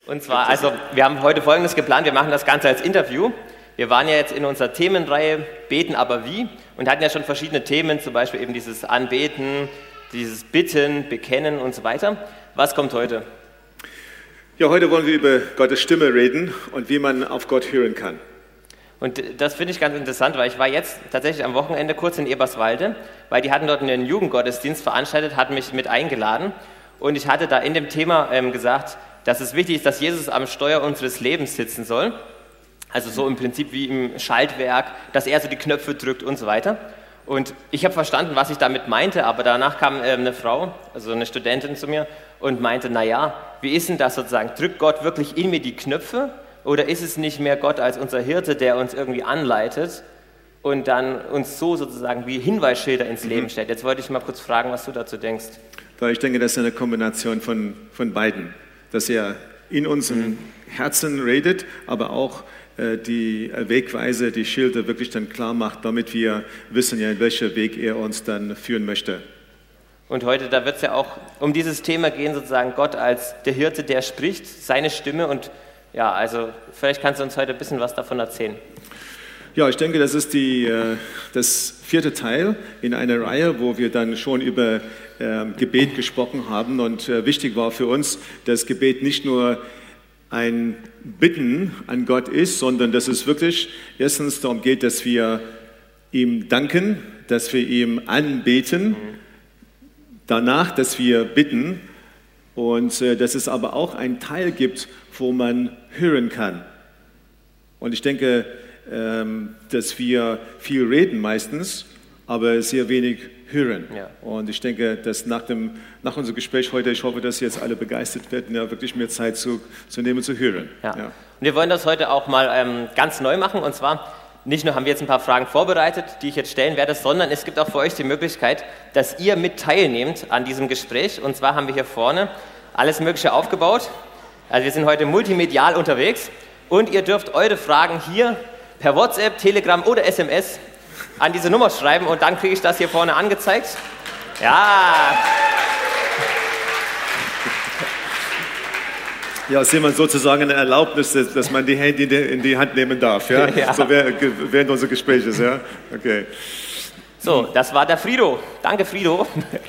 Und zwar, also wir haben heute Folgendes geplant, wir machen das Ganze als Interview. Wir waren ja jetzt in unserer Themenreihe Beten, aber wie? Und hatten ja schon verschiedene Themen, zum Beispiel eben dieses Anbeten, dieses Bitten, Bekennen und so weiter. Was kommt heute? Ja, heute wollen wir über Gottes Stimme reden und wie man auf Gott hören kann. Und das finde ich ganz interessant, weil ich war jetzt tatsächlich am Wochenende kurz in Eberswalde, weil die hatten dort einen Jugendgottesdienst veranstaltet, hatten mich mit eingeladen und ich hatte da in dem Thema gesagt, dass es wichtig ist, dass Jesus am Steuer unseres Lebens sitzen soll. Also so im Prinzip wie im Schaltwerk, dass er so die Knöpfe drückt und so weiter. Und ich habe verstanden, was ich damit meinte, aber danach kam eine Frau, also eine Studentin zu mir und meinte, naja, wie ist denn das sozusagen? Drückt Gott wirklich in mir die Knöpfe oder ist es nicht mehr Gott als unser Hirte, der uns irgendwie anleitet und dann uns so sozusagen wie Hinweisschilder ins Leben stellt? Jetzt wollte ich mal kurz fragen, was du dazu denkst. Ich denke, das ist eine Kombination von beiden, dass er in unserem Herzen redet, aber auch die Wegweise, die Schilder wirklich dann klar macht, damit wir wissen, ja, in welchen Weg er uns dann führen möchte. Und heute, da wird es ja auch um dieses Thema gehen, sozusagen Gott als der Hirte, der spricht, seine Stimme. Und ja, also vielleicht kannst du uns heute ein bisschen was davon erzählen. Ja, ich denke, das ist das vierte Teil in einer Reihe, wo wir dann schon über Gebet gesprochen haben. Und wichtig war für uns, dass Gebet nicht nur ein Bitten an Gott ist, sondern dass es wirklich erstens darum geht, dass wir ihm danken, dass wir ihm anbeten, danach, dass wir bitten und dass es aber auch einen Teil gibt, wo man hören kann. Und ich denke, dass wir viel reden meistens, aber sehr wenig hören. Ja. Und ich denke, dass nach unserem Gespräch heute, ich hoffe, dass jetzt alle begeistert werden, ja, wirklich mehr Zeit zu nehmen, zu hören. Ja. Ja. Und wir wollen das heute auch mal ganz neu machen. Und zwar, nicht nur haben wir jetzt ein paar Fragen vorbereitet, die ich jetzt stellen werde, sondern es gibt auch für euch die Möglichkeit, dass ihr mit teilnehmt an diesem Gespräch. Und zwar haben wir hier vorne alles Mögliche aufgebaut. Also wir sind heute multimedial unterwegs. Und ihr dürft eure Fragen hier per WhatsApp, Telegram oder SMS an diese Nummer schreiben und dann kriege ich das hier vorne angezeigt. Ja. Ja, ist jemand sozusagen eine Erlaubnis, dass man die Handy in die Hand nehmen darf, ja? Ja. So während unseres Gesprächs, ja? Okay. So, das war der Frido. Danke, Frido.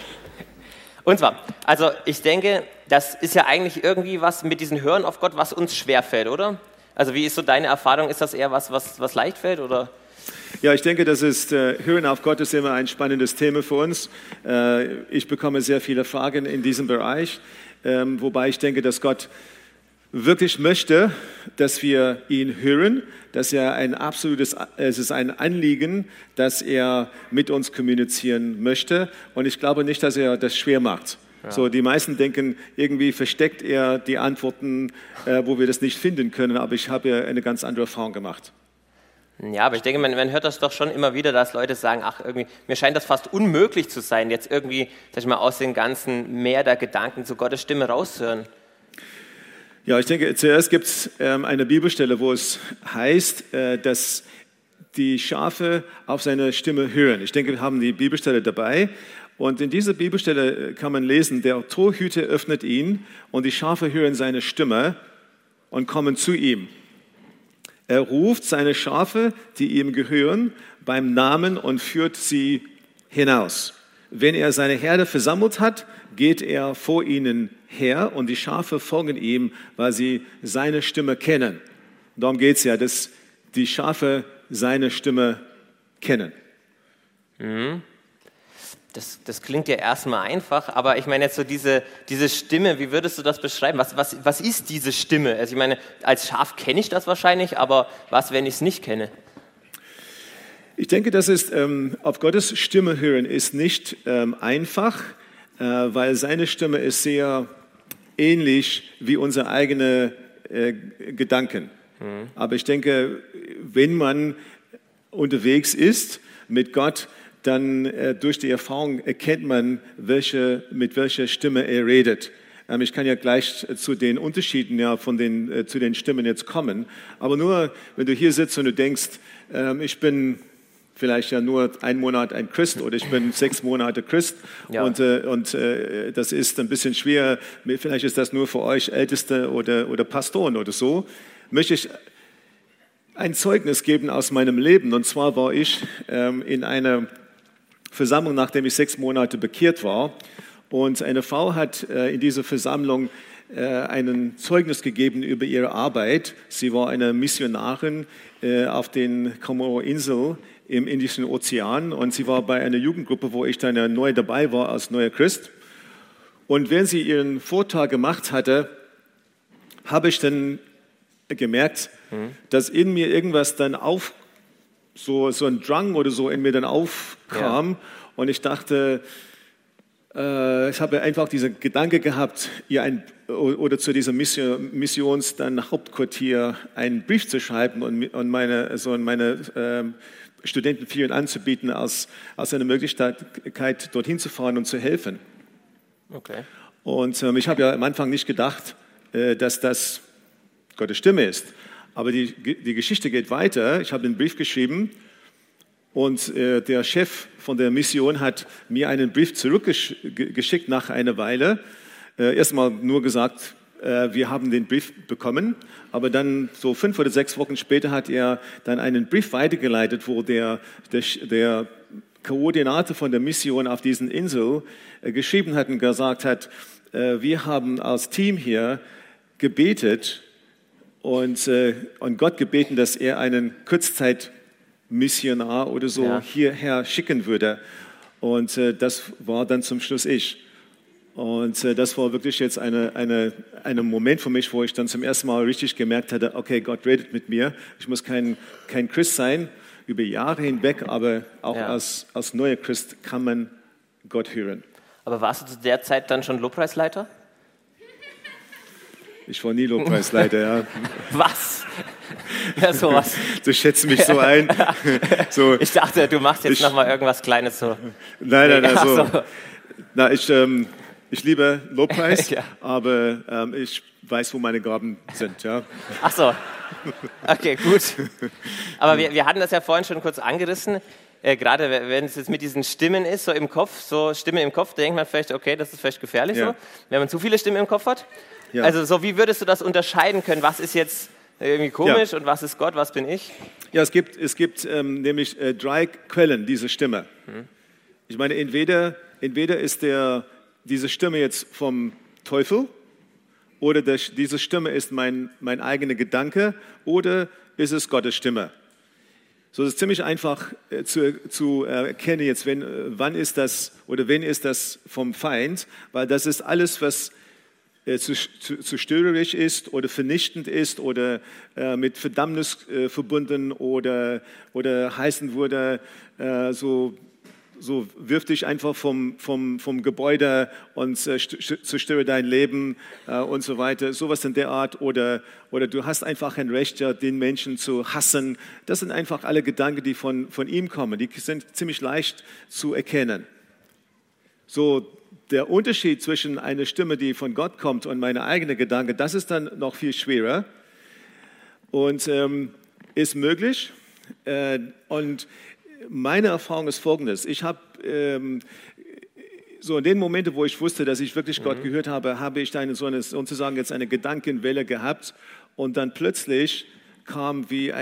Und zwar, also ich denke, das ist ja eigentlich irgendwie was mit diesem Hören auf Gott, was uns schwerfällt, oder? Also wie ist so deine Erfahrung? Ist das eher was leicht fällt, oder? Ja, ich denke, Hören auf Gott ist immer ein spannendes Thema für uns. Ich bekomme sehr viele Fragen in diesem Bereich, wobei ich denke, dass Gott wirklich möchte, dass wir ihn hören, dass es ist ein Anliegen, dass er mit uns kommunizieren möchte und ich glaube nicht, dass er das schwer macht. Ja. So, die meisten denken, irgendwie versteckt er die Antworten, wo wir das nicht finden können, aber ich habe ja eine ganz andere Erfahrung gemacht. Ja, aber ich denke, man hört das doch schon immer wieder, dass Leute sagen, ach, irgendwie, mir scheint das fast unmöglich zu sein, jetzt irgendwie, sag ich mal, aus den ganzen Meer der Gedanken zu Gottes Stimme rauszuhören. Ja, ich denke, zuerst gibt es eine Bibelstelle, wo es heißt, dass die Schafe auf seine Stimme hören. Ich denke, wir haben die Bibelstelle dabei. Und in dieser Bibelstelle kann man lesen, der Torhüter öffnet ihn und die Schafe hören seine Stimme und kommen zu ihm. Er ruft seine Schafe, die ihm gehören, beim Namen und führt sie hinaus. Wenn er seine Herde versammelt hat, geht er vor ihnen her und die Schafe folgen ihm, weil sie seine Stimme kennen. Darum geht es ja, dass die Schafe seine Stimme kennen. Mhm. Das klingt ja erstmal einfach, aber ich meine jetzt so diese Stimme, wie würdest du das beschreiben? Was ist diese Stimme? Also ich meine, als Schaf kenne ich das wahrscheinlich, aber was, wenn ich es nicht kenne? Ich denke, auf Gottes Stimme hören ist nicht einfach, weil seine Stimme ist sehr ähnlich wie unsere eigene Gedanken. Mhm. Aber ich denke, wenn man unterwegs ist mit Gott, dann durch die Erfahrung erkennt man, mit welcher Stimme er redet. Ich kann ja gleich zu den Unterschieden zu den Stimmen jetzt kommen. Aber nur, wenn du hier sitzt und du denkst, ich bin vielleicht ja nur 1 Monat ein Christ oder ich bin 6 Monate Christ und das ist ein bisschen schwer. Vielleicht ist das nur für euch Älteste oder Pastoren oder so. Möchte ich ein Zeugnis geben aus meinem Leben. Und zwar war ich in einer Versammlung, nachdem ich 6 Monate bekehrt war. Und eine Frau hat in dieser Versammlung ein Zeugnis gegeben über ihre Arbeit. Sie war eine Missionarin auf den Komodo-Inseln im Indischen Ozean. Und sie war bei einer Jugendgruppe, wo ich dann neu dabei war als neuer Christ. Und während sie ihren Vortrag gemacht hatte, habe ich dann gemerkt, dass in mir irgendwas dann so ein Drang oder so in mir dann aufkam. Ja. Und ich dachte, ich habe einfach diesen Gedanke gehabt, ihr zu diesem Hauptquartier einen Brief zu schreiben und meine Studenten vielen anzubieten, als eine Möglichkeit, dorthin zu fahren und zu helfen. Okay. Und ich habe ja am Anfang nicht gedacht, dass das Gottes Stimme ist. Aber die Geschichte geht weiter. Ich habe den Brief geschrieben und der Chef von der Mission hat mir einen Brief zurückgeschickt nach einer Weile. Erstmal nur gesagt, wir haben den Brief bekommen, aber dann so 5 oder 6 Wochen später hat er dann einen Brief weitergeleitet, wo der Koordinator von der Mission auf diesen Inseln geschrieben hat und gesagt hat, wir haben als Team hier gebetet und Gott gebeten, dass er einen Kurzzeitmissionar oder so hierher schicken würde. Und das war dann zum Schluss ich. Und das war wirklich jetzt ein Moment für mich, wo ich dann zum ersten Mal richtig gemerkt hatte, okay, Gott redet mit mir. Ich muss kein Christ sein über Jahre hinweg, aber auch als neuer Christ kann man Gott hören. Aber warst du zu der Zeit dann schon Lobpreisleiter? Ich war nie Lobpreisleiter, ja. Was? Ja, sowas. Du schätzt mich so ein. So. Ich dachte, du machst jetzt nochmal irgendwas Kleines so. Nein, so. Ich liebe Lobpreis, aber ich weiß, wo meine Gaben sind, ja. Ach so. Okay, gut. Aber wir hatten das ja vorhin schon kurz angerissen. Gerade wenn es jetzt mit diesen Stimmen ist, so im Kopf, so Stimme im Kopf, da denkt man vielleicht, okay, das ist vielleicht gefährlich so, wenn man zu viele Stimmen im Kopf hat. Ja. Also so, wie würdest du das unterscheiden können? Was ist jetzt irgendwie komisch und was ist Gott, was bin ich? Ja, es gibt nämlich 3 Quellen dieser Stimme. Ich meine, entweder ist diese Stimme jetzt vom Teufel oder diese Stimme ist mein eigener Gedanke oder ist es Gottes Stimme. So, es ist ziemlich einfach zu erkennen jetzt, wann ist das oder wen ist das vom Feind, weil das ist alles, was zu störerisch ist oder vernichtend ist oder mit Verdammnis verbunden oder heißen würde, so wirf dich einfach vom Gebäude und zerstöre dein Leben und so weiter, sowas in der Art oder du hast einfach ein Recht, ja, den Menschen zu hassen. Das sind einfach alle Gedanken, die von ihm kommen, die sind ziemlich leicht zu erkennen. So, der Unterschied zwischen einer Stimme, die von Gott kommt und meine eigene Gedanke, das ist dann noch viel schwerer und ist möglich. Und meine Erfahrung ist folgendes. Ich habe so in den Momenten, wo ich wusste, dass ich wirklich Gott gehört habe, habe ich dann sozusagen jetzt eine Gedankenwelle gehabt und dann plötzlich kam wie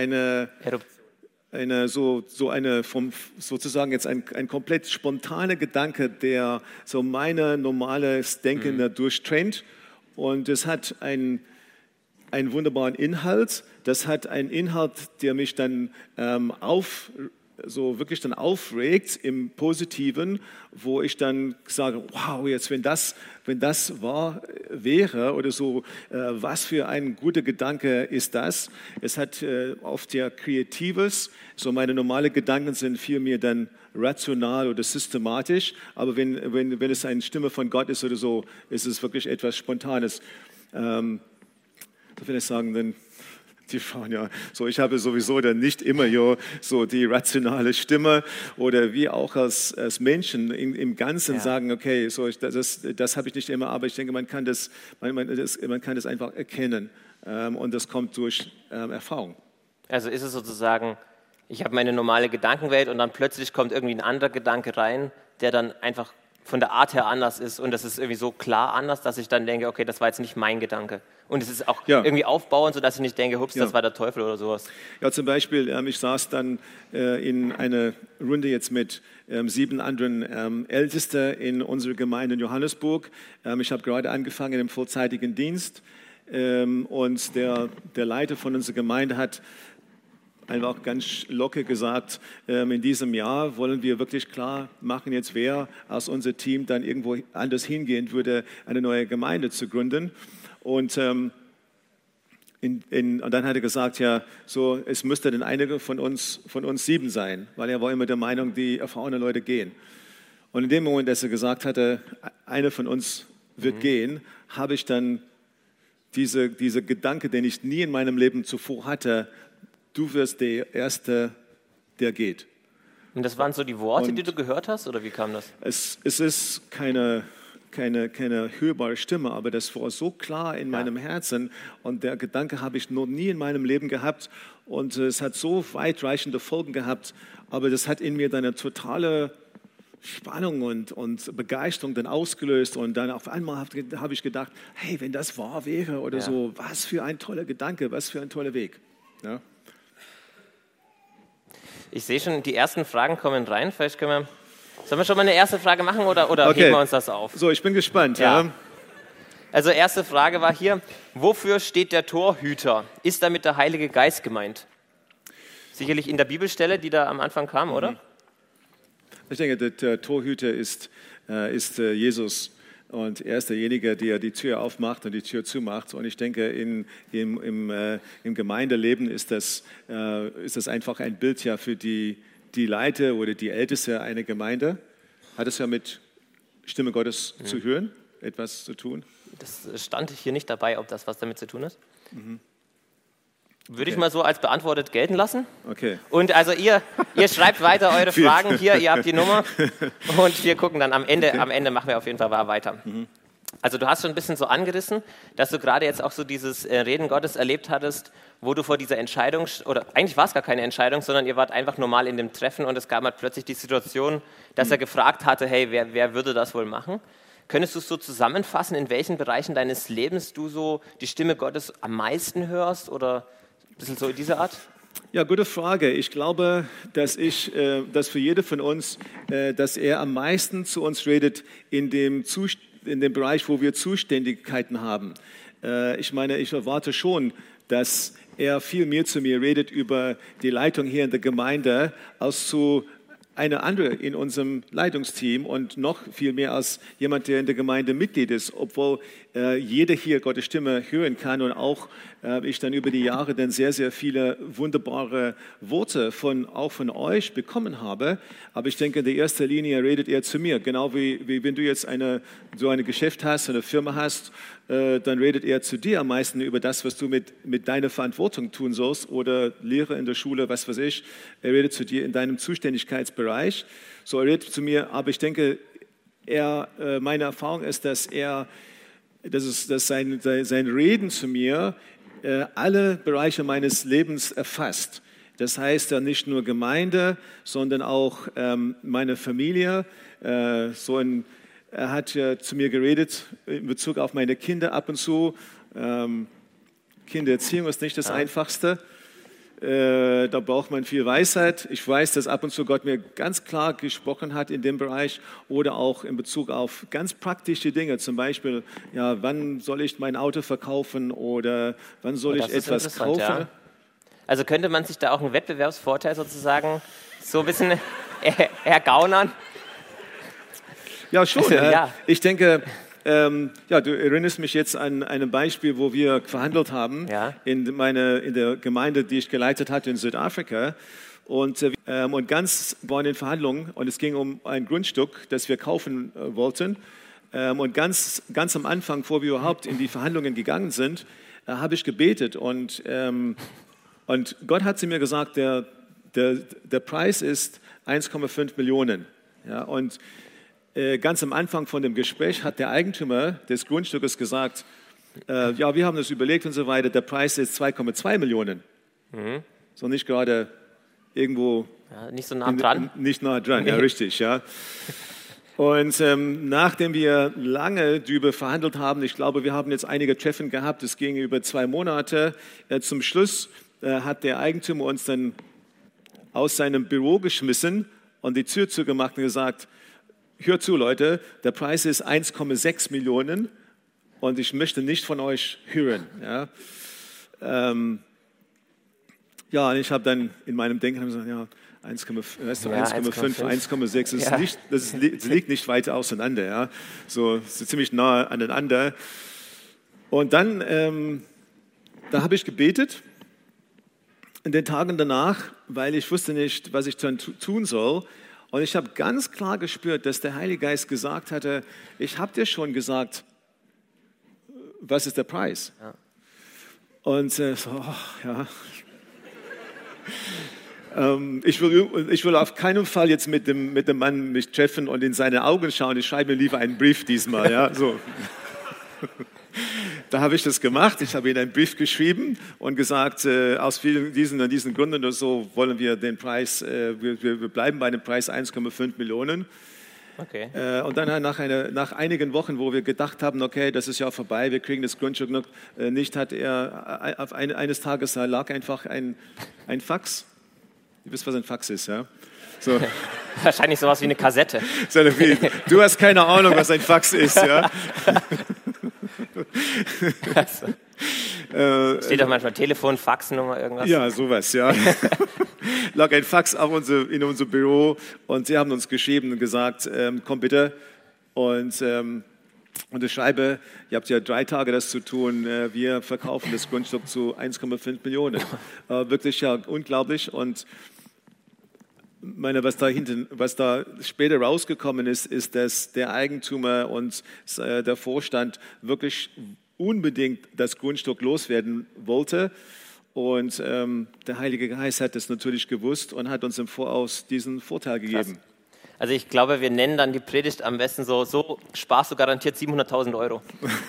sozusagen jetzt ein komplett spontaner Gedanke, der so meine normales Denken durchtrennt. Und es hat einen wunderbaren Inhalt. Das hat einen Inhalt, der mich dann wirklich aufregt im Positiven, wo ich dann sage, wow, jetzt wenn das wahr wäre oder so, was für ein guter Gedanke ist das? Es hat oft ja Kreatives, so meine normalen Gedanken sind vielmehr dann rational oder systematisch, aber wenn es eine Stimme von Gott ist oder so, ist es wirklich etwas Spontanes. Da will ich sagen, dann die Frauen, ja, so ich habe sowieso dann nicht immer so die rationale Stimme oder wie auch als Menschen im Ganzen sagen, okay, so das habe ich nicht immer, aber ich denke, man kann das einfach erkennen und das kommt durch Erfahrung. Also ist es sozusagen ich habe meine normale Gedankenwelt und dann plötzlich kommt irgendwie ein anderer Gedanke rein, der dann einfach von der Art her anders ist und das ist irgendwie so klar anders, dass ich dann denke, okay, das war jetzt nicht mein Gedanke. Und es ist auch irgendwie aufbauend, sodass ich nicht denke, hups, das war der Teufel oder sowas. Ja, zum Beispiel, ich saß dann in einer Runde jetzt mit 7 anderen Ältesten in unserer Gemeinde in Johannesburg. Ich habe gerade angefangen im vollzeitigen Dienst und der Leiter von unserer Gemeinde hat einfach ganz locker gesagt, in diesem Jahr wollen wir wirklich klar machen, jetzt wer aus unserem Team dann irgendwo anders hingehen würde, eine neue Gemeinde zu gründen. Und dann hat er gesagt, ja, so, es müsste dann einige von uns 7 sein, weil er war immer der Meinung, die erfahrenen Leute gehen. Und in dem Moment, dass er gesagt hatte, einer von uns wird gehen, habe ich dann diese Gedanke, den ich nie in meinem Leben zuvor hatte, du wirst der Erste, der geht. Und das waren so die Worte, die du gehört hast, oder wie kam das? Es ist keine hörbare Stimme, aber das war so klar in meinem Herzen und der Gedanke habe ich noch nie in meinem Leben gehabt und es hat so weitreichende Folgen gehabt, aber das hat in mir dann eine totale Spannung und Begeisterung dann ausgelöst und dann auf einmal habe ich gedacht, hey, wenn das wahr wäre oder so, was für ein toller Gedanke, was für ein toller Weg. Ja. Ich sehe schon, die ersten Fragen kommen rein. Vielleicht sollen wir schon mal eine erste Frage machen oder heben wir uns das auf? So, ich bin gespannt. Ja. Also erste Frage war hier, wofür steht der Torhüter? Ist damit der Heilige Geist gemeint? Sicherlich in der Bibelstelle, die da am Anfang kam, oder? Ich denke, der Torhüter ist Jesus. Und er ist derjenige, der die Tür aufmacht und die Tür zumacht. Und ich denke, im Gemeindeleben ist das einfach ein Bild ja für die Leiter oder die Älteste einer Gemeinde. Hat es ja mit Stimme Gottes zu hören, etwas zu tun? Das stand hier nicht dabei, ob das was damit zu tun hat. Würde ich mal so als beantwortet gelten lassen. Okay. Und also ihr schreibt weiter eure Fragen hier, ihr habt die Nummer und wir gucken dann am Ende machen wir auf jeden Fall weiter. Also du hast schon ein bisschen so angerissen, dass du gerade jetzt auch so dieses Reden Gottes erlebt hattest, wo du vor dieser Entscheidung, oder eigentlich war es gar keine Entscheidung, sondern ihr wart einfach normal in dem Treffen und es gab halt plötzlich die Situation, dass er gefragt hatte, hey, wer würde das wohl machen? Könntest du es so zusammenfassen, in welchen Bereichen deines Lebens du so die Stimme Gottes am meisten hörst oder ein bisschen so in dieser Art? Ja, gute Frage. Ich glaube, dass für jede von uns, dass er am meisten zu uns redet in dem Bereich, wo wir Zuständigkeiten haben. Ich meine, ich erwarte schon, dass er viel mehr zu mir redet über die Leitung hier in der Gemeinde, als zu einer andere in unserem Leitungsteam und noch viel mehr als jemand, der in der Gemeinde Mitglied ist, obwohl jeder hier Gottes Stimme hören kann und auch ich dann über die Jahre dann sehr, sehr viele wunderbare Worte auch von euch bekommen habe. Aber ich denke, in der ersten Linie redet er zu mir, genau wie wenn du jetzt so ein Geschäft hast, eine Firma hast, dann redet er zu dir am meisten über das, was du mit deiner Verantwortung tun sollst oder Lehre in der Schule, was weiß ich. Er redet zu dir in deinem Zuständigkeitsbereich. So, er redet zu mir, aber ich denke, meine Erfahrung ist, dass sein Reden zu mir alle Bereiche meines Lebens erfasst. Das heißt ja nicht nur Gemeinde, sondern auch meine Familie. Er hat zu mir geredet in Bezug auf meine Kinder ab und zu. Kindererziehung ist nicht das Einfachste. Da braucht man viel Weisheit. Ich weiß, dass ab und zu Gott mir ganz klar gesprochen hat in dem Bereich oder auch in Bezug auf ganz praktische Dinge. Zum Beispiel, ja, wann soll ich mein Auto verkaufen oder wann soll ich etwas kaufen? Ja. Also könnte man sich da auch einen Wettbewerbsvorteil sozusagen so ein bisschen ergaunern? Ja, schon. Ja. Ich denke, du erinnerst mich jetzt an ein Beispiel, wo wir verhandelt haben in der Gemeinde, die ich geleitet hatte in Südafrika. Und ganz waren in Verhandlungen und es ging um ein Grundstück, das wir kaufen wollten. Und ganz am Anfang, bevor wir überhaupt in die Verhandlungen gegangen sind, habe ich gebetet und Gott hat zu mir gesagt, der Preis ist 1,5 Millionen. Ja, und ganz am Anfang von dem Gespräch hat der Eigentümer des Grundstückes gesagt, ja, wir haben das überlegt und so weiter, der Preis ist 2,2 Millionen. So nicht gerade irgendwo Ja, nicht so nah dran. Nicht nah dran, ja, richtig, ja. Und nachdem wir lange darüber verhandelt haben, ich glaube, wir haben jetzt einige Treffen gehabt, es ging über 2 Monate, zum Schluss hat der Eigentümer uns dann aus seinem Büro geschmissen und die Tür zugemacht und gesagt, hört zu, Leute, der Preis ist 1,6 Millionen und ich möchte nicht von euch hören. Ja, und ich habe dann in meinem Denken gesagt, ja, 1,5, 1,6, das liegt nicht weit auseinander, ja, so ziemlich nah aneinander. Und dann, da habe ich gebetet in den Tagen danach, weil ich wusste nicht, was ich dann tun soll. Und ich habe ganz klar gespürt, dass der Heilige Geist gesagt hatte, ich habe dir schon gesagt, was ist der Preis? Ja. Und ich will auf keinen Fall jetzt mit dem Mann mich treffen und in seine Augen schauen. Ich schreibe mir lieber einen Brief diesmal. Ja, so. Da habe ich das gemacht. Ich habe ihm einen Brief geschrieben und gesagt, aus diesen Gründen oder so wollen wir den Preis, wir bleiben bei dem Preis 1,5 Millionen. Okay. Und dann nach einigen Wochen, wo wir gedacht haben, okay, das ist ja vorbei, wir kriegen das Grundstück noch nicht, hat er eines Tages lag einfach ein Fax. Ihr wisst, was ein Fax ist, ja? So. Wahrscheinlich sowas wie eine Kassette. Du hast keine Ahnung, was ein Fax ist, ja? Steht doch manchmal Telefon, Faxnummer, irgendwas. Ja, sowas, ja. Lag ein Fax in unser Büro und sie haben uns geschrieben und gesagt, komm bitte und unterschreibe, ihr habt ja 3 Tage das zu tun, wir verkaufen das Grundstück zu 1,5 Millionen. Wirklich ja unglaublich und was da später rausgekommen ist, ist, dass der Eigentümer und der Vorstand wirklich unbedingt das Grundstück loswerden wollte. Und der Heilige Geist hat das natürlich gewusst und hat uns im Voraus diesen Vorteil gegeben. Krass. Also ich glaube, wir nennen dann die Predigt am besten so sparst du garantiert 700.000 Euro.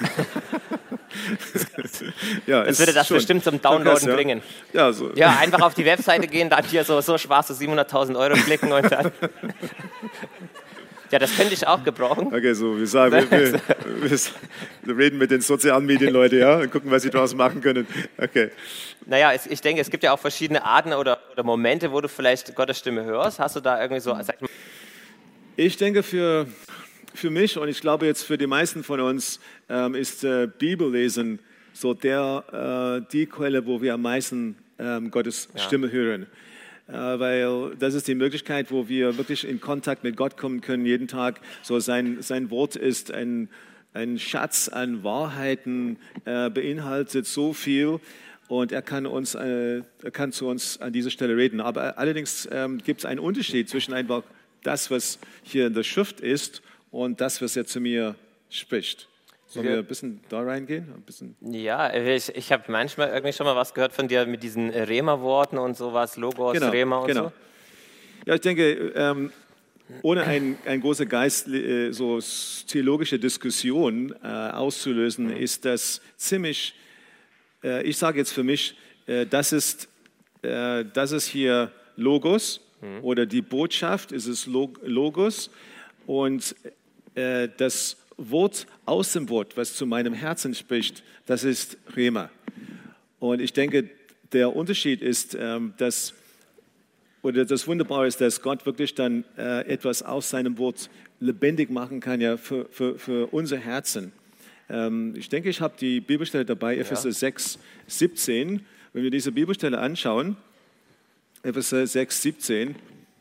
Ja, das würde das schon bestimmt zum Downloaden bringen. Ja, so. Ja, einfach auf die Webseite gehen, dann hier so sparst du 700.000 Euro klicken und dann... Ja, das könnte ich auch gebrauchen. Okay, so, wir reden mit den sozialen Medienleuten, ja, und gucken, was sie daraus machen können. Okay. Naja, ich denke, es gibt ja auch verschiedene Arten oder Momente, wo du vielleicht Gottes Stimme hörst. Hast du da irgendwie so... Ich denke, für mich und ich glaube jetzt für die meisten von uns ist Bibellesen so die Quelle, wo wir am meisten Gottes Stimme hören. Weil das ist die Möglichkeit, wo wir wirklich in Kontakt mit Gott kommen können, jeden Tag. So sein Wort ist ein Schatz an Wahrheiten, beinhaltet so viel und er kann zu uns an dieser Stelle reden. Aber allerdings gibt es einen Unterschied zwischen einfach das, was hier in der Schrift ist und das, was er zu mir spricht. Sollen wir ein bisschen da reingehen? Ja, ich habe manchmal irgendwie schon mal was gehört von dir mit diesen Rema-Worten und sowas, Logos, genau, Rema und so. Ja, ich denke, ohne eine große so theologische Diskussion auszulösen, ist das ziemlich, ich sage jetzt für mich, das ist hier Logos oder die Botschaft, ist es Logos und das Wort aus dem Wort, was zu meinem Herzen spricht, das ist Rema. Und ich denke, der Unterschied ist, das Wunderbare ist, dass Gott wirklich dann etwas aus seinem Wort lebendig machen kann, ja, für unser Herzen. Ich denke, ich habe die Bibelstelle dabei, Epheser 6, 17. Wenn wir diese Bibelstelle anschauen, Epheser 6, 17,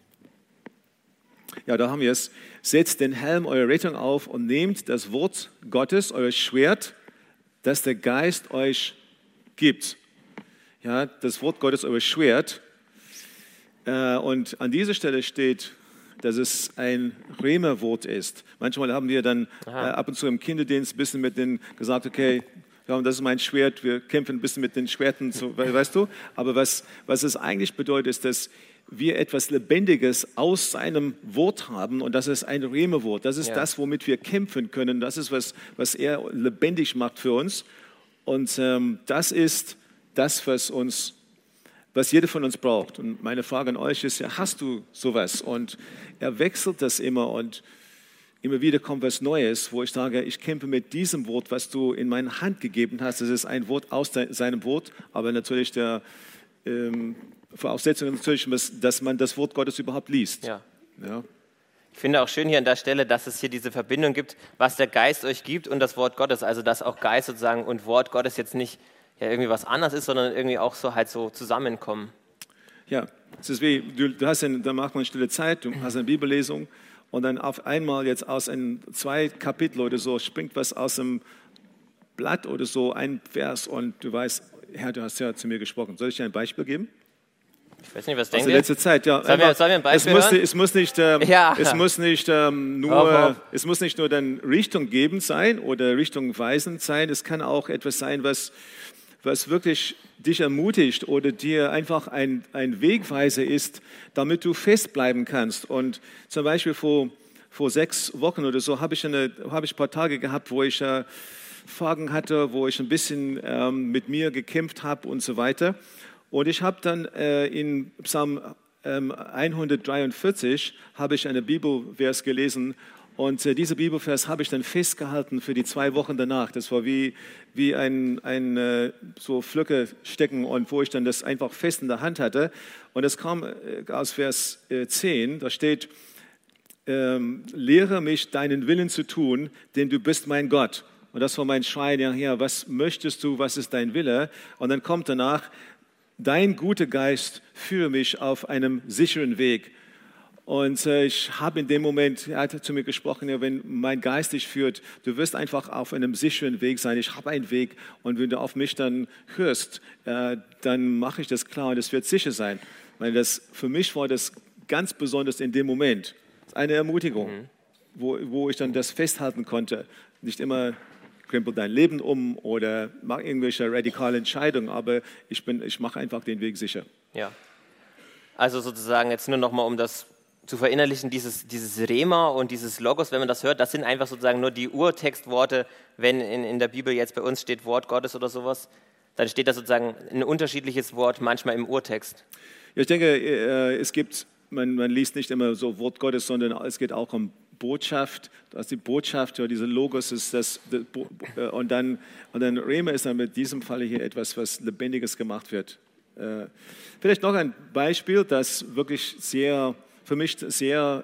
ja, da haben wir es. Setzt den Helm eurer Rettung auf und nehmt das Wort Gottes, euer Schwert, das der Geist euch gibt. Ja, das Wort Gottes, euer Schwert. Und an dieser Stelle steht, dass es ein Rema-Wort ist. Manchmal haben wir dann ab und zu im Kinderdienst ein bisschen mit denen gesagt, okay, ja, das ist mein Schwert, wir kämpfen ein bisschen mit den Schwerten, so, weißt du. Aber was es eigentlich bedeutet, ist, dass wir etwas Lebendiges aus seinem Wort haben und das ist ein Rema-Wort. Das ist das, womit wir kämpfen können. Das ist, was er lebendig macht für uns. Und das ist das, was uns was jeder von uns braucht. Und meine Frage an euch ist ja, hast du sowas? Und er wechselt das immer und immer wieder kommt was Neues, wo ich sage, ich kämpfe mit diesem Wort, was du in meine Hand gegeben hast. Das ist ein Wort aus seinem Wort, aber natürlich der Voraussetzung ist natürlich, dass man das Wort Gottes überhaupt liest. Ja. Ja. Ich finde auch schön hier an der Stelle, dass es hier diese Verbindung gibt, was der Geist euch gibt und das Wort Gottes. Also dass auch Geist sozusagen und Wort Gottes jetzt nicht irgendwie was anderes ist, sondern irgendwie auch so halt so zusammenkommen. Ja, es ist wie, da macht man eine stille Zeit, du hast eine Bibellesung und dann auf einmal jetzt aus 2 Kapitel oder so springt was aus dem Blatt oder so, ein Vers und du weißt, Herr, du hast ja zu mir gesprochen. Soll ich dir ein Beispiel geben? Ich weiß nicht, was Aus denkt der ihr? letzten Zeit, ja. Sollen wir ein Beispiel hören? Es muss nicht nur dann richtunggebend sein oder richtungweisend sein. Es kann auch etwas sein, was wirklich dich ermutigt oder dir einfach ein Wegweiser ist, damit du festbleiben kannst. Und zum Beispiel vor 6 Wochen oder so habe ich ein paar Tage gehabt, wo ich Fragen hatte, wo ich ein bisschen mit mir gekämpft habe und so weiter. Und ich habe dann in Psalm 143 habe ich einen Bibelvers gelesen und dieser Bibelvers habe ich dann festgehalten für die 2 Wochen danach. Das war wie ein so Flöcke stecken und wo ich dann das einfach fest in der Hand hatte. Und es kam aus Vers 10, da steht, lehre mich deinen Willen zu tun, denn du bist mein Gott. Und das war mein Schrei, ja, Herr, was möchtest du, was ist dein Wille? Und dann kommt danach, dein guter Geist führe mich auf einem sicheren Weg. Und ich habe in dem Moment, er hat zu mir gesprochen, ja, wenn mein Geist dich führt, du wirst einfach auf einem sicheren Weg sein. Ich habe einen Weg und wenn du auf mich dann hörst, dann mache ich das klar und es wird sicher sein. Weil für mich war das ganz besonders in dem Moment eine Ermutigung, wo ich dann das festhalten konnte. Nicht immer krempel dein Leben um oder mach irgendwelche radikale Entscheidungen, aber ich mache einfach den Weg sicher. Ja. Also sozusagen jetzt nur nochmal, um das zu verinnerlichen, dieses Rema und dieses Logos, wenn man das hört, das sind einfach sozusagen nur die Urtextworte, wenn in der Bibel jetzt bei uns steht Wort Gottes oder sowas, dann steht da sozusagen ein unterschiedliches Wort manchmal im Urtext. Ja, ich denke, man liest nicht immer so Wort Gottes, sondern es geht auch um Botschaft, also die Botschaft oder diese Logos ist und dann Rema ist dann mit diesem Falle hier etwas, was Lebendiges gemacht wird. Vielleicht noch ein Beispiel, das wirklich für mich sehr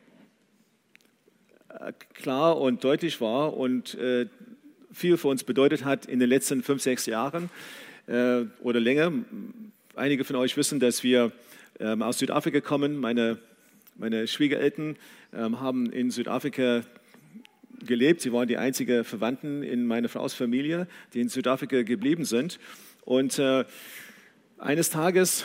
klar und deutlich war und viel für uns bedeutet hat in den letzten 5, 6 Jahren oder länger. Einige von euch wissen, dass wir aus Südafrika kommen. Meine Schwiegereltern haben in Südafrika gelebt. Sie waren die einzigen Verwandten in meiner Frau's Familie, die in Südafrika geblieben sind. Und eines Tages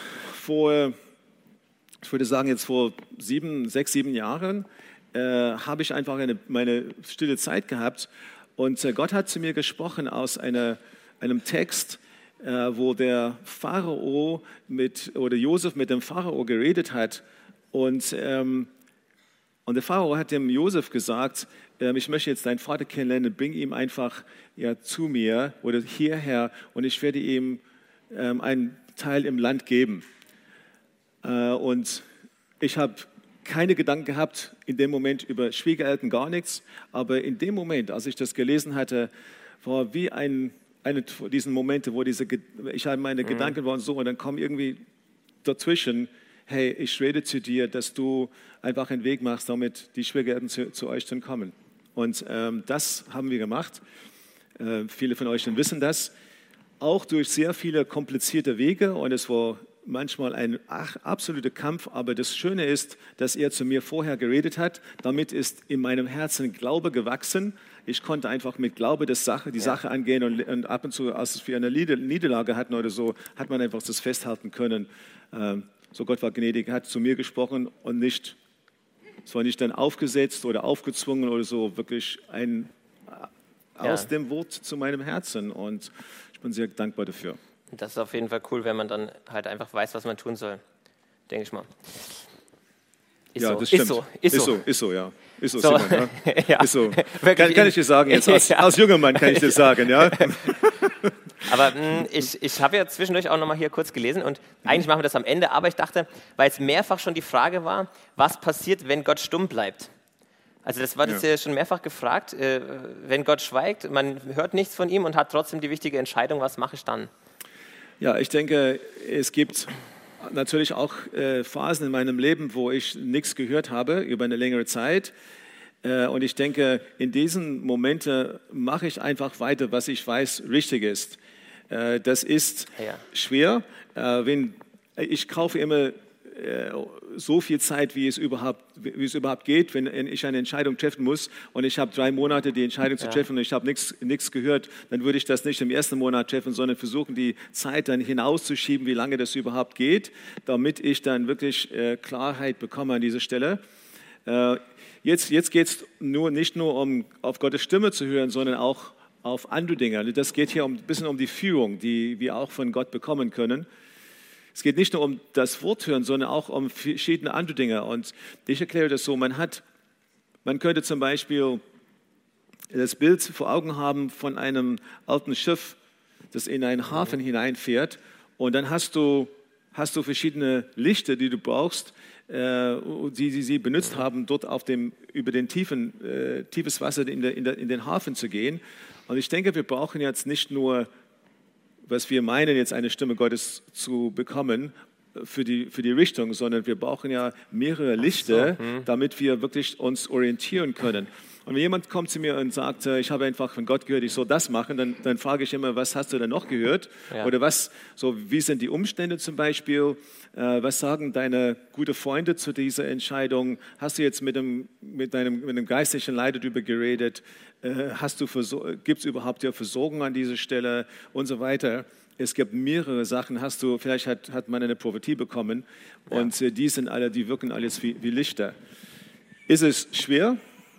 ich würde sagen jetzt vor 6, 7 Jahren, habe ich einfach meine stille Zeit gehabt. Und Gott hat zu mir gesprochen aus einem Text, wo der Pharao oder Josef mit dem Pharao geredet hat. Und der Pharao hat dem Josef gesagt, ich möchte jetzt deinen Vater kennenlernen, bring ihm einfach zu mir oder hierher und ich werde ihm einen Teil im Land geben. Und ich habe keine Gedanken gehabt in dem Moment über Schwiegereltern, gar nichts. Aber in dem Moment, als ich das gelesen hatte, war wie eine von diesen Momente, wo ich habe meine Gedanken waren so und dann kommen irgendwie dazwischen, hey, ich rede zu dir, dass du einfach einen Weg machst, damit die Schwiegereltern zu euch dann kommen. Und das haben wir gemacht. Viele von euch wissen das. Auch durch sehr viele komplizierte Wege und es war manchmal ein absoluter Kampf, aber das Schöne ist, dass er zu mir vorher geredet hat. Damit ist in meinem Herzen Glaube gewachsen. Ich konnte einfach mit Glaube die Sache angehen und ab und zu, als wir eine Niederlage hatten oder so, hat man einfach das festhalten können. So Gott war gnädig, hat zu mir gesprochen und es war nicht dann aufgesetzt oder aufgezwungen oder so, wirklich aus dem Wort zu meinem Herzen und ich bin sehr dankbar dafür. Das ist auf jeden Fall cool, wenn man dann halt einfach weiß, was man tun soll, denke ich mal. Ja, so. das stimmt. Ist so. Ist so, ja. Ist so, So. Simon, ja. Ja. Ist so. Wirklich Kann ich dir sagen, jetzt als junger Mann kann ich dir sagen, ja. Aber ich habe ja zwischendurch auch nochmal hier kurz gelesen und eigentlich machen wir das am Ende, aber ich dachte, weil es mehrfach schon die Frage war, was passiert, wenn Gott stumm bleibt? Also das war ja schon mehrfach gefragt, wenn Gott schweigt, man hört nichts von ihm und hat trotzdem die wichtige Entscheidung, was mache ich dann? Ja, ich denke, es gibt natürlich auch Phasen in meinem Leben, wo ich nichts gehört habe über eine längere Zeit. Und ich denke, in diesen Momenten mache ich einfach weiter, was ich weiß richtig ist. Das ist schwer. Ich kaufe immer so viel Zeit, wie es überhaupt geht, wenn ich eine Entscheidung treffen muss und ich habe 3 Monate die Entscheidung zu treffen und ich habe nichts gehört, dann würde ich das nicht im ersten Monat treffen, sondern versuchen, die Zeit dann hinauszuschieben, wie lange das überhaupt geht, damit ich dann wirklich Klarheit bekomme an dieser Stelle. Jetzt geht es nicht nur um auf Gottes Stimme zu hören, sondern auch auf andere Dinge. Das geht hier ein bisschen um die Führung, die wir auch von Gott bekommen können. Es geht nicht nur um das Wort hören, sondern auch um verschiedene andere Dinge. Und ich erkläre das so, man könnte zum Beispiel das Bild vor Augen haben von einem alten Schiff, das in einen Hafen hineinfährt. Und dann hast du verschiedene Lichter, die du brauchst, die sie benutzt haben, dort über den tiefes Wasser in den Hafen zu gehen. Und ich denke, wir brauchen jetzt nicht nur, was wir meinen, jetzt eine Stimme Gottes zu bekommen für die Richtung, sondern wir brauchen ja mehrere Lichter, damit wir wirklich uns orientieren können. Und wenn jemand kommt zu mir und sagt, ich habe einfach von Gott gehört, ich soll das machen, dann frage ich immer, was hast du denn noch gehört? Ja. Oder wie sind die Umstände zum Beispiel? Was sagen deine guten Freunde zu dieser Entscheidung? Hast du jetzt mit einem geistlichen Leiter darüber geredet? Gibt es überhaupt ja Versorgung an dieser Stelle? Und so weiter. Es gibt mehrere Sachen. Vielleicht hat man eine Prophetie bekommen und die wirken alles wie Lichter. Ist es schwer?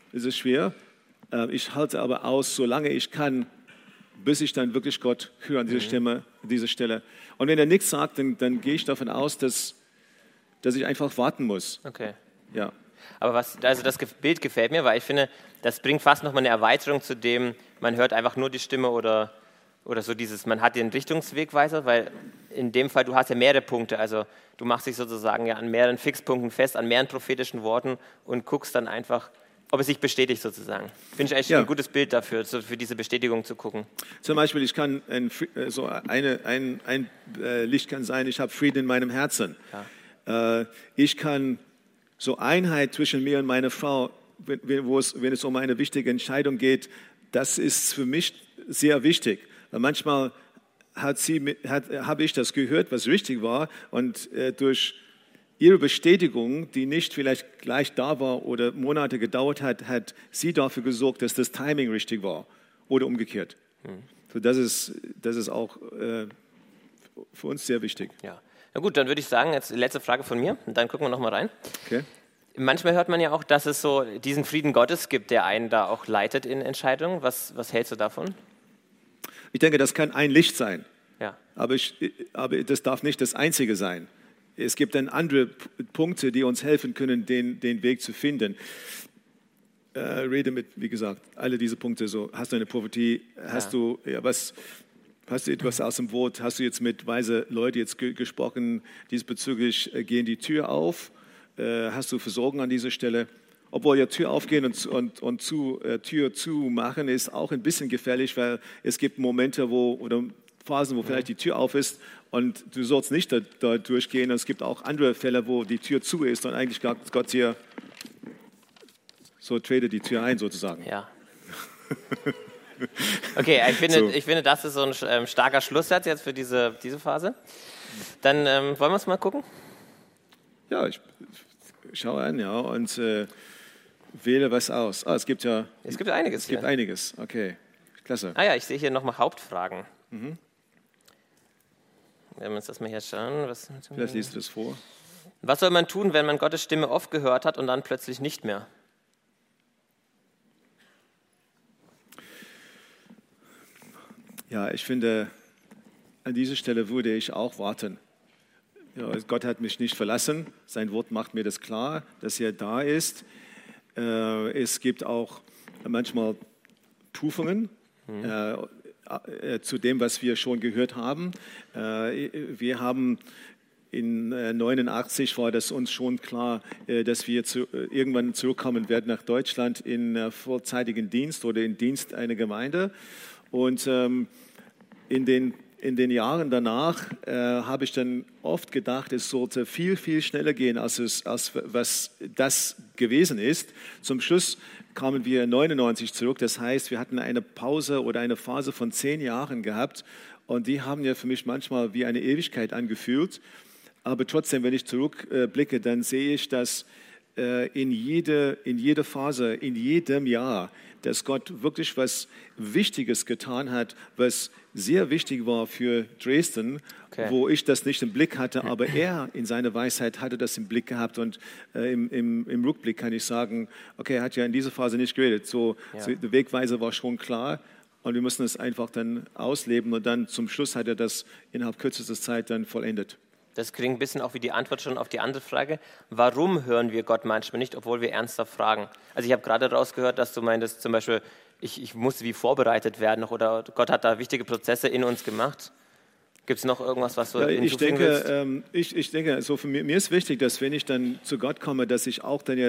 Ich halte aber aus, solange ich kann, bis ich dann wirklich Gott höre an dieser Stelle. Und wenn er nichts sagt, dann gehe ich davon aus, dass ich einfach warten muss. Okay. Ja. Aber das Bild gefällt mir, weil ich finde, das bringt fast nochmal eine Erweiterung zu dem, man hört einfach nur die Stimme oder so man hat den Richtungswegweiser, weil in dem Fall, du hast ja mehrere Punkte, also du machst dich sozusagen ja an mehreren Fixpunkten fest, an mehreren prophetischen Worten und guckst dann einfach, ob es sich bestätigt sozusagen. Finde ich eigentlich ein gutes Bild dafür, so für diese Bestätigung zu gucken. Zum Beispiel, ich kann ein Licht kann sein, ich habe Frieden in meinem Herzen. Ja. Ich kann so Einheit zwischen mir und meiner Frau, wenn es um eine wichtige Entscheidung geht, das ist für mich sehr wichtig. Weil manchmal habe ich das gehört, was richtig war und durch ihre Bestätigung, die nicht vielleicht gleich da war oder Monate gedauert hat sie dafür gesorgt, dass das Timing richtig war oder umgekehrt. So, das ist auch für uns sehr wichtig. Ja. Na gut, dann würde ich sagen, jetzt letzte Frage von mir und dann gucken wir nochmal rein. Okay. Manchmal hört man ja auch, dass es so diesen Frieden Gottes gibt, der einen da auch leitet in Entscheidungen. Was hältst du davon? Ich denke, das kann ein Licht sein, ja. aber das darf nicht das Einzige sein. Es gibt dann andere Punkte, die uns helfen können, den Weg zu finden. Rede mit, wie gesagt, alle diese Punkte. So, hast du eine Prophetie? Hast du etwas aus dem Wort? Hast du jetzt mit weise Leuten jetzt gesprochen? Diesbezüglich gehen die Tür auf. Hast du Versorgung an dieser Stelle? Obwohl ja Tür aufgehen und Tür zumachen ist auch ein bisschen gefährlich, weil es gibt Momente oder Phasen, wo vielleicht die Tür auf ist und du sollst nicht da durchgehen. Und es gibt auch andere Fälle, wo die Tür zu ist und eigentlich Gott hier so tretet die Tür ein sozusagen. Ja. Okay, ich finde, das ist so ein starker Schlusssatz jetzt für diese Phase. Dann wollen wir es mal gucken? Ja, ich schaue an, ja, und wähle was aus. Es gibt einiges. Es gibt einiges, okay, klasse. Ah ja, ich sehe hier nochmal Hauptfragen. Wenn wir uns das mal hier schauen. Vielleicht liest du das vor. Was soll man tun, wenn man Gottes Stimme oft gehört hat und dann plötzlich nicht mehr? Ja, ich finde, an dieser Stelle würde ich auch warten. Ja, Gott hat mich nicht verlassen. Sein Wort macht mir das klar, dass er da ist. Es gibt auch manchmal Prüfungen zu dem, was wir schon gehört haben. Wir haben in 89 war das uns schon klar, dass wir irgendwann zurückkommen werden nach Deutschland in vorzeitigen Dienst oder in Dienst einer Gemeinde. Und in den Jahren danach habe ich dann oft gedacht, es sollte viel, viel schneller gehen, als was das gewesen ist. Zum Schluss kamen wir 99 zurück. Das heißt, wir hatten eine Pause oder eine Phase von 10 Jahren gehabt. Und die haben ja für mich manchmal wie eine Ewigkeit angefühlt. Aber trotzdem, wenn ich zurückblicke, dann sehe ich, dass in jeder Phase, in jedem Jahr, dass Gott wirklich was Wichtiges getan hat, was sehr wichtig war für Dresden, wo ich das nicht im Blick hatte, aber er in seiner Weisheit hatte das im Blick gehabt. Und im Rückblick kann ich sagen, okay, er hat ja in dieser Phase nicht geredet. So, die Wegweise war schon klar. Und wir müssen es einfach dann ausleben. Und dann zum Schluss hat er das innerhalb kürzester Zeit dann vollendet. Das klingt ein bisschen auch wie die Antwort schon auf die andere Frage. Warum hören wir Gott manchmal nicht, obwohl wir ernsthaft fragen? Also ich habe gerade rausgehört, dass du meintest, zum Beispiel, ich muss wie vorbereitet werden oder Gott hat da wichtige Prozesse in uns gemacht. Gibt es noch irgendwas, was du hinzufügen willst? Ich denke, also für mir ist wichtig, dass wenn ich dann zu Gott komme, dass ich auch dann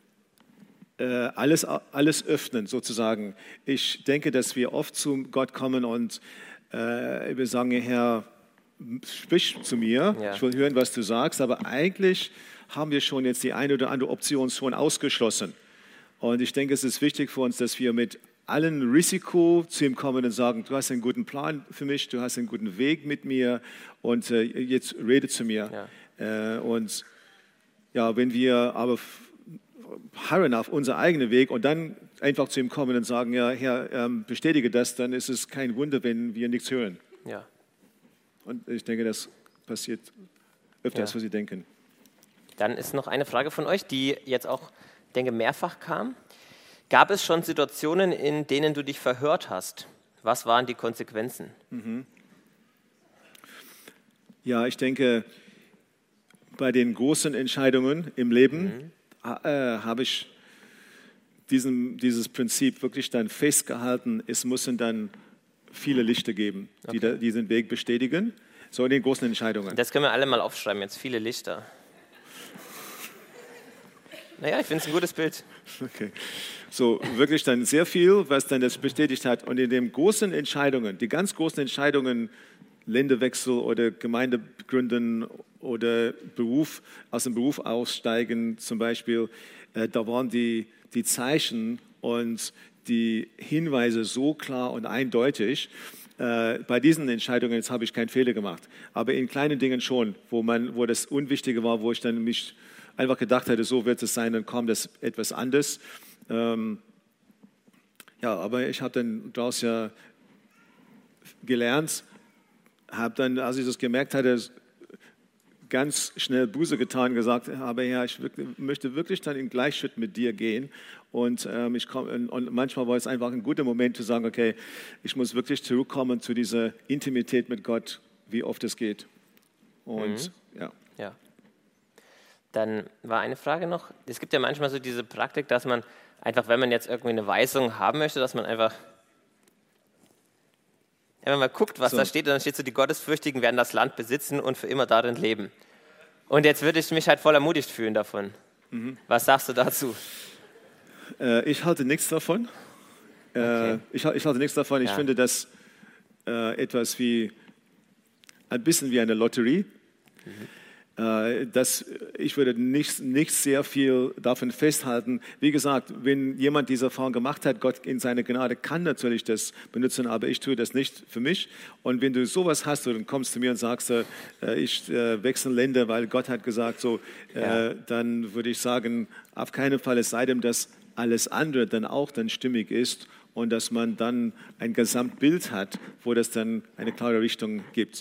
ja alles öffnen sozusagen. Ich denke, dass wir oft zu Gott kommen und wir sagen, Herr, sprich zu mir, ich will hören, was du sagst, aber eigentlich haben wir schon jetzt die eine oder andere Option schon ausgeschlossen. Und ich denke, es ist wichtig für uns, dass wir mit allen Risiko zu ihm kommen und sagen, du hast einen guten Plan für mich, du hast einen guten Weg mit mir und jetzt rede zu mir. Ja. Und ja, wenn wir aber harren auf unseren eigenen Weg und dann einfach zu ihm kommen und sagen, ja, Herr, bestätige das, dann ist es kein Wunder, wenn wir nichts hören. Ja. Und ich denke, das passiert öfter, als Sie denken. Dann ist noch eine Frage von euch, die jetzt auch, denke mehrfach kam. Gab es schon Situationen, in denen du dich verhört hast? Was waren die Konsequenzen? Ja, ich denke, bei den großen Entscheidungen im Leben habe ich dieses Prinzip wirklich dann festgehalten. Es müssen dann viele Lichter geben, die diesen Weg bestätigen, so in den großen Entscheidungen. Das können wir alle mal aufschreiben, jetzt viele Lichter. Naja, ich finde es ein gutes Bild. Okay. So wirklich dann sehr viel, was dann das bestätigt hat. Und in den großen Entscheidungen, die ganz großen Entscheidungen, Länderwechsel oder Gemeinde gründen oder aus dem Beruf aussteigen zum Beispiel, da waren die Zeichen und die Hinweise so klar und eindeutig. Bei diesen Entscheidungen jetzt habe ich keinen Fehler gemacht, aber in kleinen Dingen schon, wo das Unwichtige war, wo ich dann mich einfach gedacht hätte, so wird es sein, dann kommt das etwas anders. Ja, aber ich habe dann daraus ja gelernt, habe dann, als ich das gemerkt hatte, ganz schnell Buße getan, gesagt, aber ja, ich möchte wirklich dann in Gleichschritt mit dir gehen. Und manchmal war es einfach ein guter Moment zu sagen, okay, ich muss wirklich zurückkommen zu dieser Intimität mit Gott, wie oft es geht. Und ja. Dann war eine Frage noch. Es gibt ja manchmal so diese Praktik, dass man einfach, wenn man jetzt irgendwie eine Weisung haben möchte, dass man einfach wenn man mal guckt, was da steht, und dann steht so, die Gottesfürchtigen werden das Land besitzen und für immer darin leben. Und jetzt würde ich mich halt voll ermutigt fühlen davon. Was sagst du dazu? Ich halte nichts davon. Okay. Ich halte nichts davon. Ich finde das etwas wie ein bisschen wie eine Lotterie. Ich würde nicht sehr viel davon festhalten. Wie gesagt, wenn jemand diese Erfahrung gemacht hat, Gott in seiner Gnade kann natürlich das benutzen, aber ich tue das nicht für mich. Und wenn du sowas hast, dann kommst du zu mir und sagst, ich wechsle Länder, weil Gott hat gesagt, dann würde ich sagen, auf keinen Fall, es sei denn, dass alles andere dann auch dann stimmig ist und dass man dann ein Gesamtbild hat, wo das dann eine klare Richtung gibt.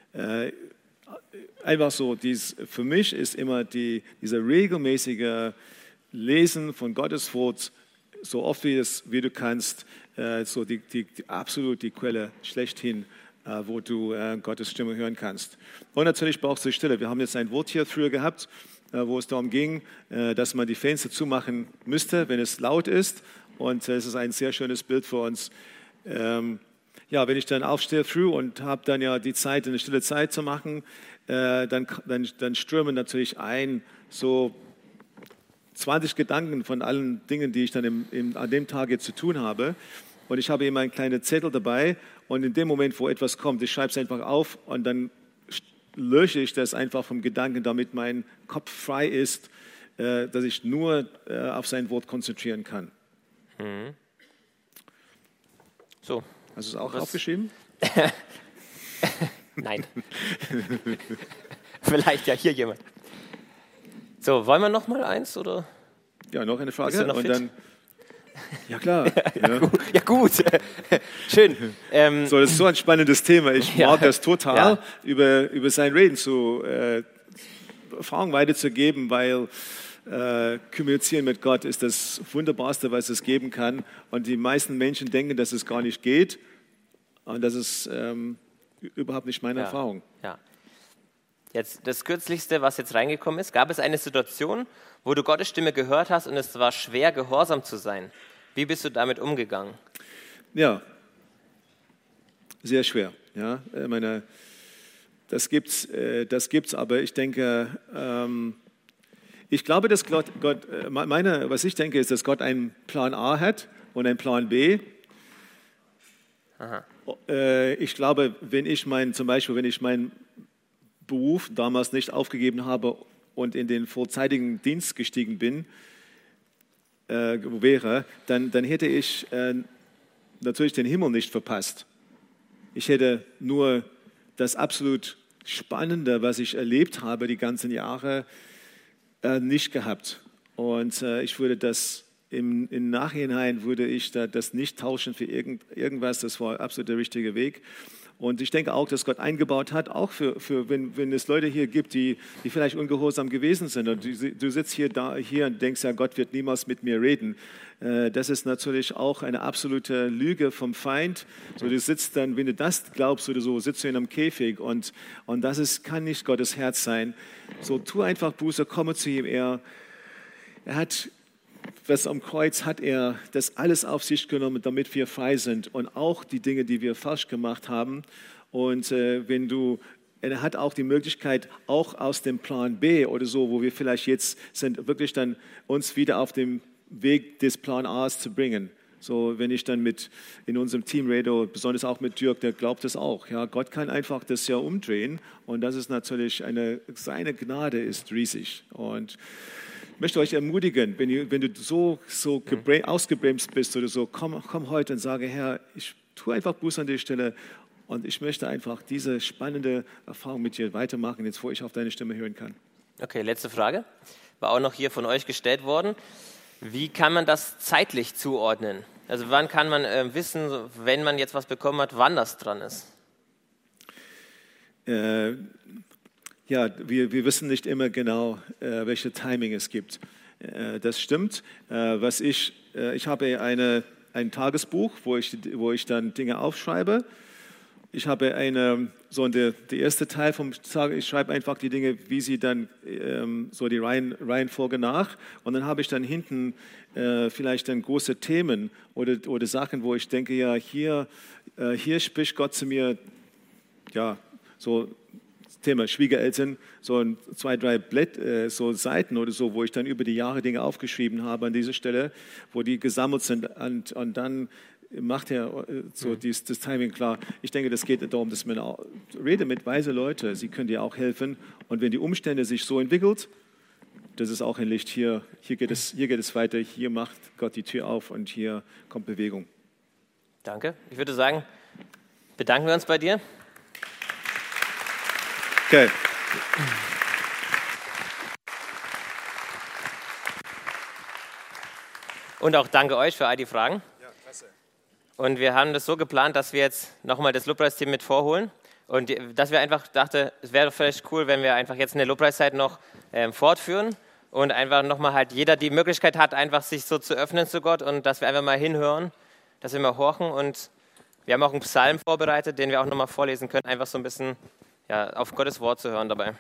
Einfach so, für mich ist immer dieser regelmäßige Lesen von Gottes Wort, so oft wie du kannst, so absolut die Quelle schlechthin, wo du Gottes Stimme hören kannst. Und natürlich brauchst du Stille. Wir haben jetzt ein Wort hier früher gehabt, wo es darum ging, dass man die Fenster zumachen müsste, wenn es laut ist. Und es ist ein sehr schönes Bild für uns. Ja, wenn ich dann aufstehe früh und habe dann ja die Zeit, eine stille Zeit zu machen, dann strömen natürlich so 20 Gedanken von allen Dingen, die ich dann an dem Tag jetzt zu tun habe. Und ich habe immer einen kleinen Zettel dabei und in dem Moment, wo etwas kommt, ich schreibe es einfach auf und dann lösche ich das einfach vom Gedanken, damit mein Kopf frei ist, dass ich nur auf sein Wort konzentrieren kann. Mhm. So. Hast du es auch aufgeschrieben? Nein. Vielleicht ja hier jemand. So, wollen wir noch mal eins, oder? Ja, noch eine Frage. Bist du noch und fit? Dann, ja, klar. Ja, gut. Schön. So, das ist so ein spannendes Thema. Ich mag das total, über sein Reden zu Erfahrung weiterzugeben, weil kommunizieren mit Gott ist das Wunderbarste, was es geben kann. Und die meisten Menschen denken, dass es gar nicht geht. Und das ist überhaupt nicht meine Erfahrung. Ja. Jetzt das Kürzlichste, was jetzt reingekommen ist, gab es eine Situation, wo du Gottes Stimme gehört hast und es war schwer, gehorsam zu sein. Wie bist du damit umgegangen? Ja, sehr schwer. Ja, das gibt's, aber ich denke, ich glaube, dass was ich denke, ist, dass Gott einen Plan A hat und einen Plan B. Aha. Ich glaube, wenn ich meinen Beruf damals nicht aufgegeben habe und in den vorzeitigen Dienst gestiegen bin, dann hätte ich natürlich den Himmel nicht verpasst. Ich hätte nur das absolut Spannende, was ich erlebt habe die ganzen Jahre, nicht gehabt. Und ich würde das im Nachhinein würde ich das nicht tauschen für irgendwas. Das war absolut der richtige Weg. Und ich denke auch, dass Gott eingebaut hat, auch wenn es Leute hier gibt, die vielleicht ungehorsam gewesen sind. Und du sitzt hier und denkst, ja, Gott wird niemals mit mir reden. Das ist natürlich auch eine absolute Lüge vom Feind. So, du sitzt dann, wenn du das glaubst oder so, sitzt du in einem Käfig und kann nicht Gottes Herz sein. So, tu einfach Buße, komme zu ihm. Er hat was am Kreuz hat er das alles auf sich genommen, damit wir frei sind und auch die Dinge, die wir falsch gemacht haben. Und er hat auch die Möglichkeit, auch aus dem Plan B oder so, wo wir vielleicht jetzt sind, wirklich dann uns wieder auf dem Weg des Plan A's zu bringen. So, wenn ich dann in unserem Team rede, besonders auch mit Dirk, der glaubt das auch. Ja, Gott kann einfach das ja umdrehen und das ist natürlich seine Gnade ist riesig. Und ich möchte euch ermutigen, wenn du so ausgebremst bist oder so, komm heute und sage, Herr, ich tue einfach Buße an der Stelle und ich möchte einfach diese spannende Erfahrung mit dir weitermachen, jetzt wo ich auf deine Stimme hören kann. Okay, letzte Frage. War auch noch hier von euch gestellt worden. Wie kann man das zeitlich zuordnen? Also wann kann man wissen, wenn man jetzt was bekommen hat, wann das dran ist? Ja, wir wissen nicht immer genau, welche Timing es gibt. Das stimmt. Ich habe ein Tagesbuch, wo ich dann Dinge aufschreibe. Ich habe der erste Teil vom Tag, ich schreibe einfach die Dinge, wie sie dann, so die Reihenfolge nach. Und dann habe ich dann hinten vielleicht dann große Themen oder Sachen, wo ich denke, ja, hier spricht Gott zu mir, ja, so Thema Schwiegereltern, so 2, 3 so Seiten oder so, wo ich dann über die Jahre Dinge aufgeschrieben habe an dieser Stelle, wo die gesammelt sind und dann macht er so das Timing klar. Ich denke, das geht darum, dass man rede mit weise Leuten, sie können dir auch helfen und wenn die Umstände sich so entwickelt, das ist auch ein Licht, hier geht es weiter, hier macht Gott die Tür auf und hier kommt Bewegung. Danke. Ich würde sagen, bedanken wir uns bei dir. Okay. Und auch danke euch für all die Fragen. Ja, klasse. Und wir haben das so geplant, dass wir jetzt nochmal das Lobpreisteam mit vorholen. Und dass wir einfach dachten, es wäre vielleicht cool, wenn wir einfach jetzt eine Lobpreiszeit noch fortführen und einfach nochmal halt jeder die Möglichkeit hat, einfach sich so zu öffnen zu Gott und dass wir einfach mal hinhören, dass wir mal horchen und Wir haben auch einen Psalm vorbereitet, den wir auch nochmal vorlesen können, einfach so ein bisschen auf Gottes Wort zu hören dabei.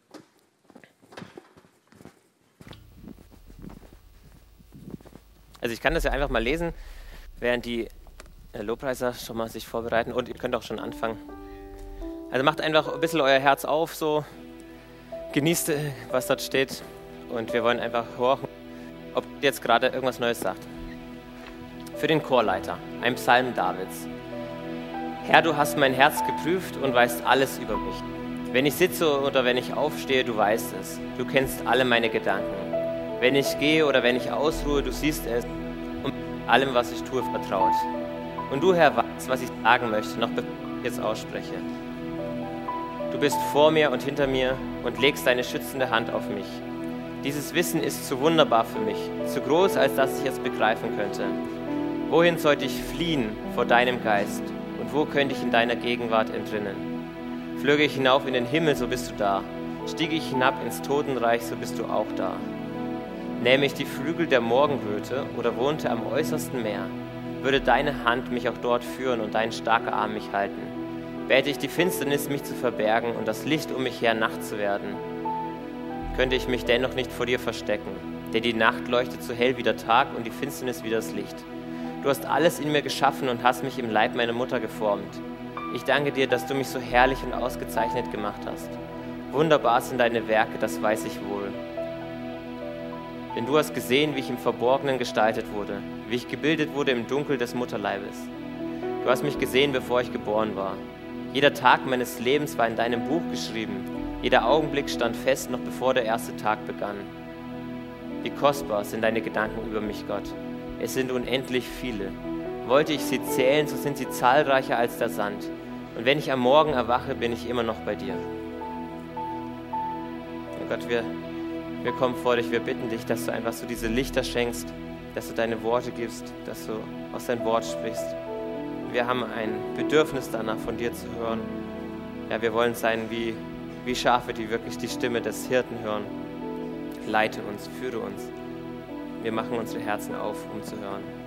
Also ich kann das ja einfach mal lesen, während die Lobpreiser schon mal sich vorbereiten, und ihr könnt auch schon anfangen. Also macht einfach ein bisschen euer Herz auf, so genießt, was dort steht, und wir wollen einfach hören, ob jetzt gerade irgendwas Neues sagt. Für den Chorleiter, ein Psalm Davids. Herr, du hast mein Herz geprüft und weißt alles über mich. Wenn ich sitze oder wenn ich aufstehe, du weißt es. Du kennst alle meine Gedanken. Wenn ich gehe oder wenn ich ausruhe, du siehst es und allem, was ich tue, vertraut. Und du, Herr, weißt, was ich sagen möchte, noch bevor ich jetzt ausspreche. Du bist vor mir und hinter mir und legst deine schützende Hand auf mich. Dieses Wissen ist zu wunderbar für mich, zu groß, als dass ich es begreifen könnte. Wohin sollte ich fliehen vor deinem Geist? Und wo könnte ich in deiner Gegenwart entrinnen? Flöge ich hinauf in den Himmel, so bist du da. Stiege ich hinab ins Totenreich, so bist du auch da. Nähme ich die Flügel der Morgenröte oder wohnte am äußersten Meer, würde deine Hand mich auch dort führen und dein starker Arm mich halten. Bäte ich die Finsternis, mich zu verbergen und das Licht um mich her Nacht zu werden, könnte ich mich dennoch nicht vor dir verstecken, denn die Nacht leuchtet so hell wie der Tag und die Finsternis wie das Licht. Du hast alles in mir geschaffen und hast mich im Leib meiner Mutter geformt. Ich danke dir, dass du mich so herrlich und ausgezeichnet gemacht hast. Wunderbar sind deine Werke, das weiß ich wohl. Denn du hast gesehen, wie ich im Verborgenen gestaltet wurde, wie ich gebildet wurde im Dunkel des Mutterleibes. Du hast mich gesehen, bevor ich geboren war. Jeder Tag meines Lebens war in deinem Buch geschrieben. Jeder Augenblick stand fest, noch bevor der erste Tag begann. Wie kostbar sind deine Gedanken über mich, Gott. Es sind unendlich viele. Wollte ich sie zählen, so sind sie zahlreicher als der Sand. Und wenn ich am Morgen erwache, bin ich immer noch bei dir. Oh Gott, wir kommen vor dich, wir bitten dich, dass du einfach so diese Lichter schenkst, dass du deine Worte gibst, dass du aus dein Wort sprichst. Wir haben ein Bedürfnis danach, von dir zu hören. Ja, wir wollen sein wie Schafe, die wirklich die Stimme des Hirten hören. Leite uns, führe uns. Wir machen unsere Herzen auf, um zu hören.